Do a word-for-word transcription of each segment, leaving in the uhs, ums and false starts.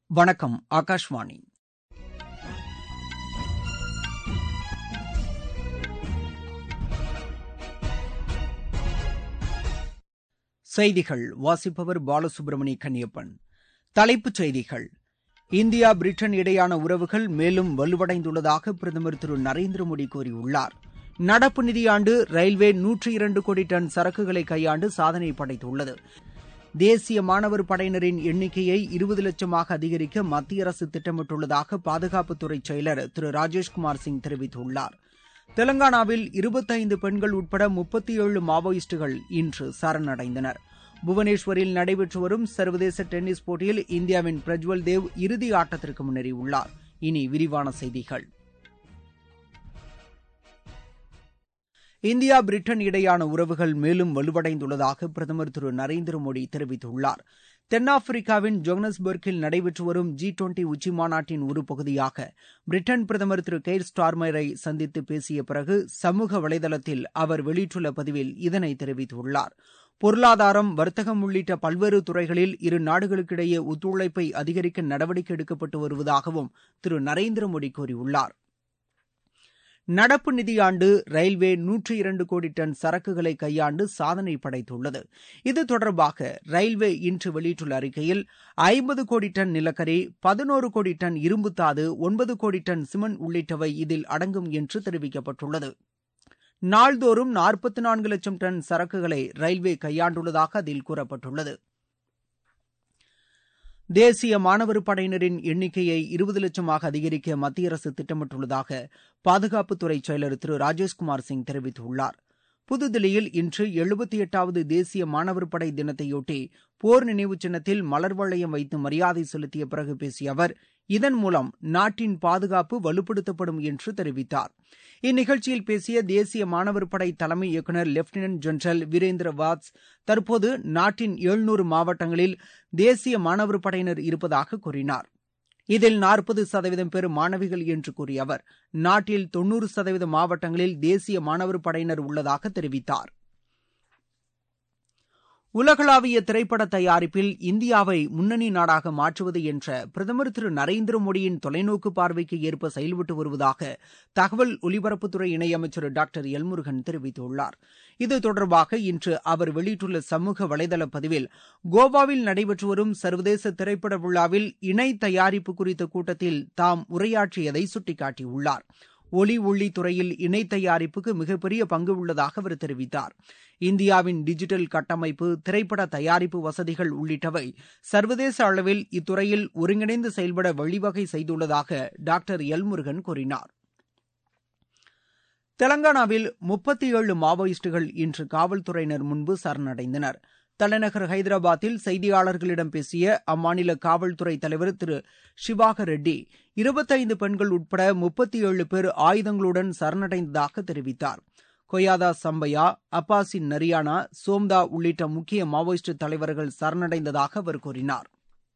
வணக்கம். ஆகாஷ்வாணி. செய்திகள் வாசிப்பவர் பாலசுப்ரமணிய கன்னியப்பன். தலைப்புச் செய்திகள். இந்தியா பிரிட்டன் இடையேயான உறவுகள் மேலும் வலுவடைந்துள்ளதாக பிரதமர் திரு நரேந்திர மோடி கூறியுள்ளார். நடப்பு நிதியாண்டு ரயில்வே நூற்று இரண்டு கோடி டன் சரக்குகளை கையாண்டு சாதனை படைத்துள்ளது. தேசிய மாணவர் படையினரின் எண்ணிக்கையை இருபது லட்சமாக அதிகரிக்க மத்திய அரசு திட்டமிட்டுள்ளதாக பாதுகாப்புத்துறை செயலர் திரு ராஜேஷ்குமார் சிங் தெரிவித்துள்ளார். தெலங்கானாவில் இருபத்தைந்து பெண்கள் உட்பட முப்பத்தி ஏழு மாவோயிஸ்டுகள் இன்று சரணடைந்தனர். புவனேஸ்வரில் நடைபெற்று வரும் சர்வதேச டென்னிஸ் போட்டியில் இந்தியாவின் பிரஜ்வல் தேவ் இறுதி ஆட்டத்திற்கு முன்னேறியுள்ளார். இனி விரிவான செய்திகள். இந்தியா பிரிட்டன் இடையேயான உறவுகள் மேலும் வலுவடைந்துள்ளதாக பிரதமர் திரு நரேந்திர மோடி தெரிவித்துள்ளார். தென்னாப்பிரிக்காவின் ஜோகன்னஸ்பர்க்கில் நடைபெற்று வரும் ஜி டுவெண்டி உச்சிமாநாட்டின் ஒரு பகுதியாக பிரிட்டன் பிரதமர் திரு கெய்ர் ஸ்டார்மரை சந்தித்து பேசிய பிறகு சமூக வலைதளத்தில் அவர் வெளியிட்டுள்ள பதிவில் இதனை தெரிவித்துள்ளார். பொருளாதாரம், வர்த்தகம் உள்ளிட்ட பல்வேறு துறைகளில் இரு நாடுகளுக்கிடையே ஒத்துழைப்பை அதிகரிக்க நடவடிக்கை எடுக்கப்பட்டு வருவதாகவும் திரு நரேந்திர மோடி கூறியுள்ளார். நடப்பு நிதியாண்டு ரயில்வே நூற்று இரண்டு கோடி டன் சரக்குகளை கையாண்டு சாதனை படைத்துள்ளது. இது தொடர்பாக ரயில்வே இன்று வெளியிட்டுள்ள அறிக்கையில் ஐம்பது கோடி டன் நிலக்கரி, பதினோரு கோடி டன் இரும்புத்தாது, ஒன்பது கோடி டன் சிமெண்ட் உள்ளிட்டவை இதில் அடங்கும் என்று தெரிவிக்கப்பட்டுள்ளது. நாள்தோறும் நாற்பத்தி நான்கு லட்சம் டன் சரக்குகளை ரயில்வே கையாண்டுள்ளதாக அதில் கூறப்பட்டுள்ளது. தேசிய மாணவர் படையினரின் எண்ணிக்கையை இருபது லட்சமாக அதிகரிக்க மத்திய அரசு திட்டமிட்டுள்ளதாக பாதுகாப்புத்துறை செயலர் திரு ராஜேஷ்குமார் சிங் தெரிவித்துள்ளார். புதுதில்லியில் இன்று எழுபத்தி எட்டாவது தேசிய மாணவர் படை தினத்தையொட்டி போர் நினைவு சின்னத்தில் மலர் வளையம் வைத்து மரியாதை செலுத்திய பிறகு பேசிய அவர், இதன் மூலம் நாட்டின் பாதுகாப்பு வலுப்படுத்தப்படும் என்று தெரிவித்தார். இந்நிகழ்ச்சியில் பேசிய தேசிய மாணவர் படை தலைமை இயக்குநர் லெப்டினன்ட் ஜெனரல் வீரேந்திர வாத்ஸ், தற்போது நாட்டின் எழுநூறு மாவட்டங்களில் தேசிய மாணவர் படையினர் இருப்பதாக கூறினார். இதில் நாற்பது சதவீதம் பேர் மாணவிகள் என்று கூறிய அவர், நாட்டில் தொன்னூறு சதவீத மாவட்டங்களில் தேசிய மாணவர் படையினர் உள்ளதாக தெரிவித்தார். உலகளாவிய திரைப்பட தயாரிப்பில் இந்தியாவை முன்னணி நாடாக மாற்றுவது என்ற பிரதமர் திரு நரேந்திர மோடியின் தொலைநோக்கு பார்வைக்கு ஏற்ப செயல்பட்டு வருவதாக தகவல் ஒலிபரப்புத்துறை இணையமைச்சர் டாக்டர் எல் முருகன் தெரிவித்துள்ளார். இது தொடர்பாக இன்று அவர் வெளியிட்டுள்ள சமூக வலைதள பதிவில், கோவாவில் நடைபெற்று வரும் சர்வதேச திரைப்பட விழாவில் இணை தயாரிப்பு குறித்த கூட்டத்தில் தாம் உரையாற்றியதை சுட்டிக்காட்டியுள்ளார். ஒலி ஒளி துறையில் இணை தயாரிப்புக்கு மிகப்பெரிய பங்கு உள்ளதாக அவர் தெரிவித்தார். இந்தியாவின் டிஜிட்டல் கட்டமைப்பு, திரைப்பட தயாரிப்பு வசதிகள் உள்ளிட்டவை சர்வதேச அளவில் இத்துறையில் ஒருங்கிணைந்து செயல்பட வழிவகை செய்துள்ளதாக டாக்டர் எல் முருகன் கூறினார். தெலங்கானாவில் முப்பத்தி ஏழு மாவோயிஸ்டுகள் இன்று காவல்துறையினர் முன்பு சரணடைந்தனர். தலைநகர் ஹைதராபாத்தில் செய்தியாளர்களிடம் பேசிய அம்மாநில காவல்துறை தலைவர் திரு சிவாகர் ரெட்டி, இருபத்தைந்து பெண்கள் உட்பட முப்பத்தி ஏழு பேர் ஆயுதங்களுடன் சரணடைந்ததாக தெரிவித்தார். கொயாதா சம்பையா, அப்பாசின் நரியானா, சோம்தா உள்ளிட்ட முக்கிய மாவோயிஸ்ட் தலைவர்கள் சரணடைந்ததாக அவர் கூறினார்.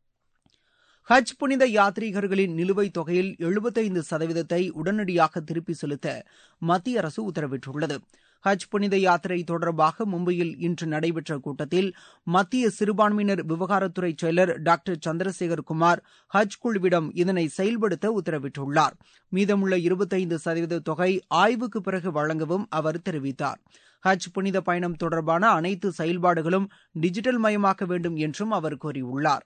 ஹஜ் புனித யாத்ரீகர்களின் நிலுவைத் தொகையில் எழுபத்தைந்து சதவீதத்தை உடனடியாக திருப்பி செலுத்த மத்திய அரசு உத்தரவிட்டுள்ளது. ஹஜ் புனித யாத்திரை தொடர்பாக மும்பையில் இன்று நடைபெற்ற கூட்டத்தில் மத்திய சிறுபான்மையினர் விவகாரத்துறை செயலர் டாக்டர் சந்திரசேகர் குமார் ஹஜ் குழுவிடம் இதனை செயல்படுத்த உத்தரவிட்டுள்ளார். மீதமுள்ள இருபத்தைந்து சதவீத தொகை ஆய்வுக்கு பிறகு வழங்கவும் அவர் தெரிவித்தார். ஹஜ் புனித பயணம் தொடர்பான அனைத்து செயல்பாடுகளும் டிஜிட்டல் மயமாக்க வேண்டும் என்றும் அவர் கூறியுள்ளார்.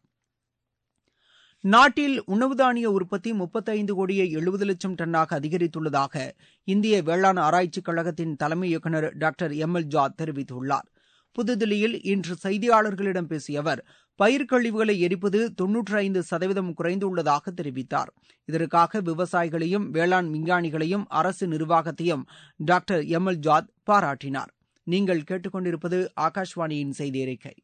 நாட்டில் உணவு தானிய உற்பத்தி முப்பத்தைந்து கோடியே எழுபது லட்சம் டன்னாக அதிகரித்துள்ளதாக இந்திய வேளாண் ஆராய்ச்சிக் கழகத்தின் தலைமை இயக்குநர் டாக்டர் எம் எல் ஜாத் தெரிவித்துள்ளார். புதுதில்லியில் இன்று செய்தியாளர்களிடம் பேசிய அவர், பயிர்க்கழிவுகளை எரிப்பது தொன்னூற்றி ஐந்து சதவீதம் குறைந்துள்ளதாக தெரிவித்தார். இதற்காக விவசாயிகளையும் வேளாண் விஞ்ஞானிகளையும் அரசு நிர்வாகத்தையும் டாக்டர் எம் எல் ஜாத் பாராட்டினார். நீங்கள் கேட்டுக்கொண்டிருப்பது ஆகாஷ்வாணியின் செய்தி அறிக்கை.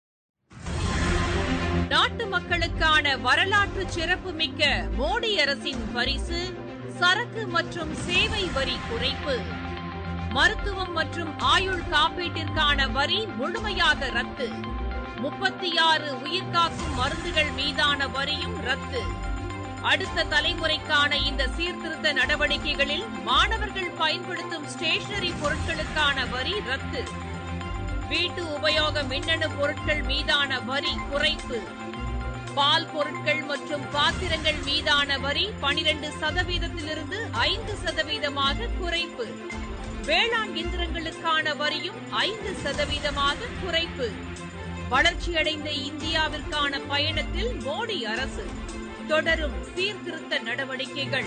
நாட்டு மக்களுக்கான வரலாற்று சிறப்புமிக்க மோடி அரசின் பரிசு சரக்கு மற்றும் சேவை வரி குறைப்பு. மருத்துவம் மற்றும் ஆயுள் காப்பீட்டிற்கான வரி முழுமையாக ரத்து. முப்பத்தி ஆறு உயிர்காக்கும் மருந்துகள் மீதான வரியும் ரத்து. அடுத்த தலைமுறைக்கான இந்த சீர்திருத்த நடவடிக்கைகளில் மாணவர்கள் பயன்படுத்தும் ஸ்டேஷனரி பொருட்களுக்கான வரி ரத்து. வீட்டு உபயோக மின்னணு பொருட்கள் மீதான வரி குறைப்பு. பால் பொருட்கள் மற்றும் மற்றும் பாத்திரங்கள் மீதான வரி பனிரண்டு சதவீதத்திலிருந்து ஐந்து சதவீதமாக குறைப்பு. வேளாண் இயந்திரங்களுக்கான வரியும் ஐந்து சதவீதமாக குறைப்பு. வளர்ச்சியடைந்த இந்தியாவிற்கான பயணத்தில் மோடி அரசு தொடரும் சீர்திருத்த நடவடிக்கைகள்.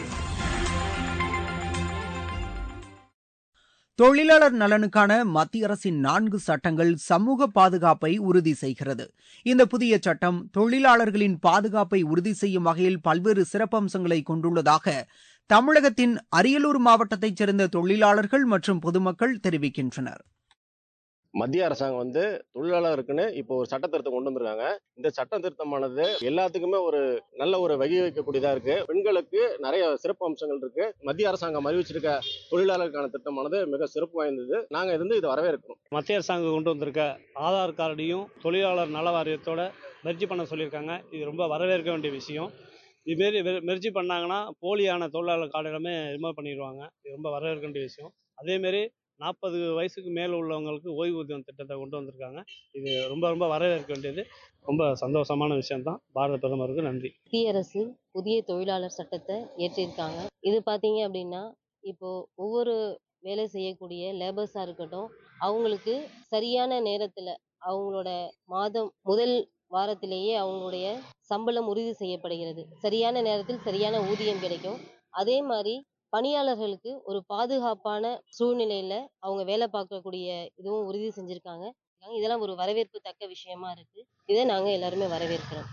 தொழிலாளர் நலனுக்கான மத்திய அரசின் நான்கு சட்டங்கள் சமூக பாதுகாப்பை உறுதி செய்கிறது. இந்த புதிய சட்டம் தொழிலாளர்களின் பாதுகாப்பை உறுதி செய்யும் வகையில் பல்வேறு சிறப்பம்சங்களை கொண்டுள்ளதாக தமிழகத்தின் அரியலூர் மாவட்டத்தைச் சேர்ந்த தொழிலாளர்கள் மற்றும் பொதுமக்கள் தெரிவிக்கின்றனர். மத்திய அரசாங்கம் வந்து தொழிலாளருக்குன்னு இப்போ ஒரு சட்ட திருத்தம் கொண்டு வந்திருக்காங்க. இந்த சட்ட திருத்தமானது எல்லாத்துக்குமே ஒரு நல்ல ஒரு வகை வைக்கக்கூடியதா இருக்கு. பெண்களுக்கு நிறைய சிறப்பு அம்சங்கள் இருக்கு. மத்திய அரசாங்கம் அறிவிச்சிருக்க தொழிலாளருக்கான திட்டமானது மிக சிறப்பு வாய்ந்தது. நாங்க இருந்து இதை வரவேற்கிறோம். மத்திய அரசாங்கம் கொண்டு வந்திருக்க ஆதார் கார்டையும் தொழிலாளர் நல வாரியத்தோட மெர்ஜி பண்ண சொல்லியிருக்காங்க. இது ரொம்ப வரவேற்க வேண்டிய விஷயம். இதுமாரி மெர்ஜி பண்ணாங்கன்னா போலியான தொழிலாளர் கார்டு எல்லாமே ரிமூவ் பண்ணிடுவாங்க. இது ரொம்ப வரவேற்க வேண்டிய விஷயம். அதேமாரி நாற்பது வயசுக்கு மேலே உள்ளவங்களுக்கு ஓய்வூதியம் திட்டத்தை கொண்டு வந்திருக்காங்க. இது ரொம்ப ரொம்ப வரவேற்க வேண்டியது. ரொம்ப சந்தோஷமான விஷயம்தான். பாரத பிரதமருக்கு நன்றி. மத்திய அரசு புதிய தொழிலாளர் சட்டத்தை ஏற்றிருக்காங்க. இது பார்த்தீங்க அப்படின்னா இப்போ ஒவ்வொரு வேலை செய்யக்கூடிய லேபர்ஸாக இருக்கட்டும், அவங்களுக்கு சரியான நேரத்தில் அவங்களோட மாதம் முதல் வாரத்திலேயே அவங்களுடைய சம்பளம் உறுதி செய்யப்படுகிறது. சரியான நேரத்தில் சரியான ஊதியம் கிடைக்கும். அதே மாதிரி பணியாளர்களுக்கு ஒரு பாதுகாப்பான சூழ்நிலையில அவங்க வேலை பார்க்கக்கூடிய இதுவும் உறுதி செஞ்சிருக்காங்க. இதெல்லாம் ஒரு வரவேற்பு தக்க விஷயமா இருக்கு. இதை நாங்க எல்லாருமே வரவேற்கிறோம்.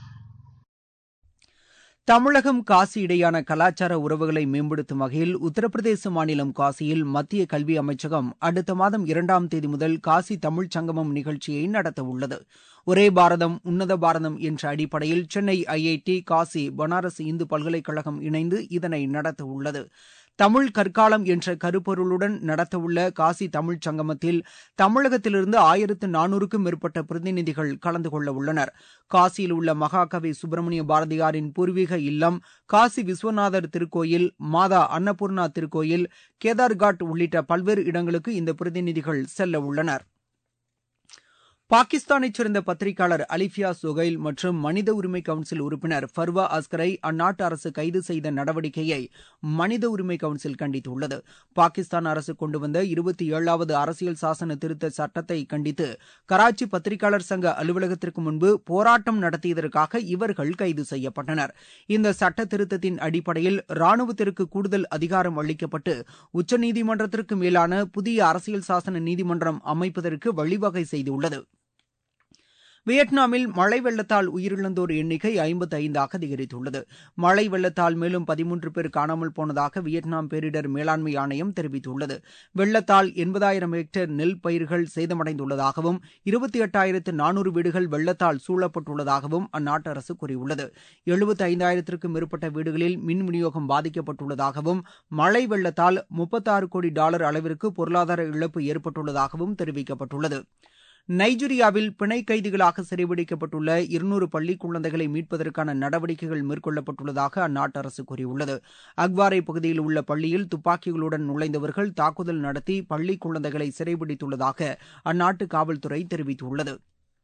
தமிழகம் காசி இடையான கலாச்சார உறவுகளை மேம்படுத்தும் வகையில் உத்தரப்பிரதேச மாநிலம் காசியில் மத்திய கல்வி அமைச்சகம் அடுத்த மாதம் இரண்டாம் தேதி முதல் காசி தமிழ்ச் சங்கமம் நிகழ்ச்சியை நடத்த உள்ளது. ஒரே பாரதம் உன்னத பாரதம் என்ற அடிப்படையில் சென்னை ஐஐடி, காசி, பனாரஸ் இந்து பல்கலைக்கழகம் இணைந்து இதனை நடத்த உள்ளது. தமிழ் கற்காலம் என்ற கருப்பொருளுடன் நடத்தவுள்ள காசி தமிழ்ச் சங்கமத்தில் தமிழகத்திலிருந்து ஆயிரத்து நானூறுக்கும் மேற்பட்ட பிரதிநிதிகள் கலந்து கொள்ள உள்ளனர். காசியில் உள்ள மகாகவி சுப்பிரமணிய பாரதியாரின் பூர்வீக இல்லம், காசி விஸ்வநாதர் திருக்கோயில், மாதா அன்னபூர்ணா திருக்கோயில், கேதார்காட் உள்ளிட்ட பல்வேறு இடங்களுக்கு இந்த பிரதிநிதிகள் செல்ல உள்ளனர். பாகிஸ்தானைச் சேர்ந்த பத்திரிகையாளர் அலிஃபியா சொகைல் மற்றும் மனித உரிமை கவுன்சில் உறுப்பினர் ஃபர்வா அஸ்கரை அந்நாட்டு அரசு கைது செய்த நடவடிக்கையை மனித உரிமை கவுன்சில் கண்டித்துள்ளது. பாகிஸ்தான் அரசு கொண்டு வந்த இருபத்தி ஏழாவது அரசியல் சாசன திருத்த சட்டத்தை கண்டித்து கராச்சி பத்திரிகையாளர் சங்க அலுவலகத்திற்கு முன்பு போராட்டம் நடத்தியதற்காக இவர்கள் கைது செய்யப்பட்டனர். இந்த சட்ட திருத்தத்தின் அடிப்படையில் ராணுவத்திற்கு கூடுதல் அதிகாரம் அளிக்கப்பட்டு உச்சநீதிமன்றத்திற்கு மேலான புதிய அரசியல் சாசன நீதிமன்றம் அமைப்பதற்கு வழிவகை செய்துள்ளது. வியட்நாமில் மழை வெள்ளத்தால் உயிரிழந்தோர் எண்ணிக்கை ஐம்பத்தி ஐந்தாக அதிகரித்துள்ளது. மழை வெள்ளத்தால் மேலும் பதிமூன்று பேர் காணாமல் போனதாக வியட்நாம் பேரிடர் மேலாண்மை ஆணையம் தெரிவித்துள்ளது. வெள்ளத்தால் எண்பதாயிரம் ஹெக்டேர் நெல் பயிர்கள் சேதமடைந்துள்ளதாகவும் இருபத்தி எட்டாயிரத்து நானூறு வீடுகள் வெள்ளத்தால் சூழப்பட்டுள்ளதாகவும் அந்நாட்டு அரசு கூறியுள்ளது. எழுபத்தி ஐந்தாயிரத்திற்கும் மேற்பட்ட வீடுகளில் மின் விநியோகம் பாதிக்கப்பட்டுள்ளதாகவும் மழை வெள்ளத்தால் முப்பத்தாறு கோடி டாலர் அளவிற்கு பொருளாதார இழப்பு ஏற்பட்டுள்ளதாகவும் தெரிவிக்கப்பட்டுள்ளது. நைஜீரியாவில் பிணை கைதிகளாக சிறைபிடிக்கப்பட்டுள்ள இருநூறு பள்ளி குழந்தைகளை மீட்பதற்கான நடவடிக்கைகள் மேற்கொள்ளப்பட்டுள்ளதாக அந்நாட்டு அரசு கூறியுள்ளது. அக்வாரை பகுதியில் உள்ள பள்ளியில் துப்பாக்கிகளுடன் நுழைந்தவர்கள் தாக்குதல் நடத்தி பள்ளி குழந்தைகளை சிறைபிடித்துள்ளதாக அந்நாட்டு காவல்துறை தெரிவித்துள்ளது.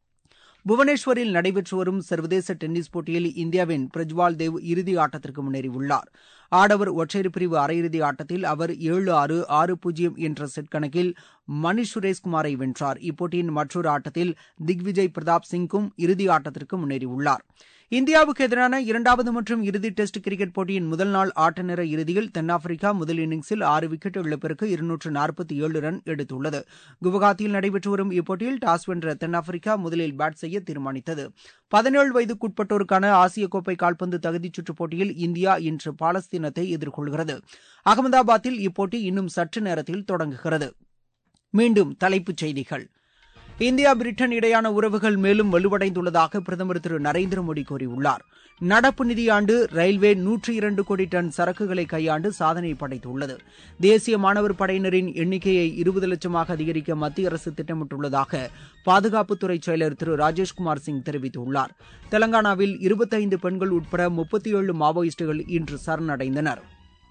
புவனேஸ்வரில் நடைபெற்று வரும் சர்வதேச டென்னிஸ் போட்டியில் இந்தியாவின் பிரஜ்வால் தேவ் இறுதி ஆட்டத்திற்கு முன்னேறியுள்ளார். ஆடவர் ஒற்றையர் பிரிவு அரையிறுதி ஆட்டத்தில் அவர் ஏழு ஆறு ஆறு பூஜ்ஜியம் என்ற செட் கணக்கில் மணிஷ் சுரேஷ்குமாரை வென்றார். இப்போட்டியின் மற்றொரு ஆட்டத்தில் திக்விஜய் பிரதாப் சிங்கும் இறுதி ஆட்டத்திற்கு முன்னேறியுள்ளார். இந்தியாவுக்கு எதிரான இரண்டாவது மற்றும் இறுதி டெஸ்ட் கிரிக்கெட் போட்டியின் முதல் நாள் ஆட்ட நேர இறுதியில் தென்னாப்பிரிக்கா முதல் இன்னிங்ஸில் ஆறு விக்கெட் இழப்பிற்கு இருநூற்று நாற்பத்தி ஏழு ரன் எடுத்துள்ளது. குவஹாத்தியில் நடைபெற்று வரும் இப்போட்டியில் டாஸ் வென்ற தென்னாப்பிரிக்கா முதலில் பேட் செய்ய தீர்மானித்தது. பதினேழு வயதுக்குட்பட்டோருக்கான ஆசிய கோப்பை கால்பந்து தகுதிச் சுற்றுப் போட்டியில் இந்தியா இன்று பாலஸ்தீனத்தை எதிர்கொள்கிறது. அகமதாபாத்தில் இப்போட்டி இன்னும் சற்று நேரத்தில் தொடங்குகிறது. மீண்டும் தலைப்புச் செய்திகள். இந்தியா பிரிட்டன் இடையான உறவுகள் மேலும் வலுவடைந்துள்ளதாக பிரதமர் திரு நரேந்திர மோடி கூறியுள்ளார். நடப்பு நிதியாண்டு ரயில்வே நூற்றி இரண்டு கோடி டன் சரக்குகளை கையாண்டு சாதனை படைத்துள்ளது. தேசிய மாணவர் படையினரின் எண்ணிக்கையை இருபது லட்சமாக அதிகரிக்க மத்திய அரசு திட்டமிட்டுள்ளதாக பாதுகாப்புத்துறை செயலர் திரு ராஜேஷ்குமார் சிங் தெரிவித்துள்ளார். தெலங்கானாவில் இருபத்தைந்து பெண்கள் உட்பட முப்பத்தி ஏழு மாவோயிஸ்டுகள் இன்று சரணடைந்தனர்.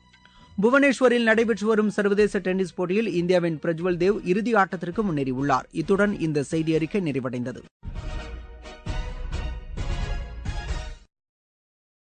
புவனேஸ்வரில் நடைபெற்று வரும் சர்வதேச டென்னிஸ் போட்டியில் இந்தியாவின் பிரஜ்வல் தேவ் இறுதி ஆட்டத்திற்கு முன்னேறியுள்ளார். இத்துடன் இந்த செய்தி அறிக்கை நிறைவடைந்தது.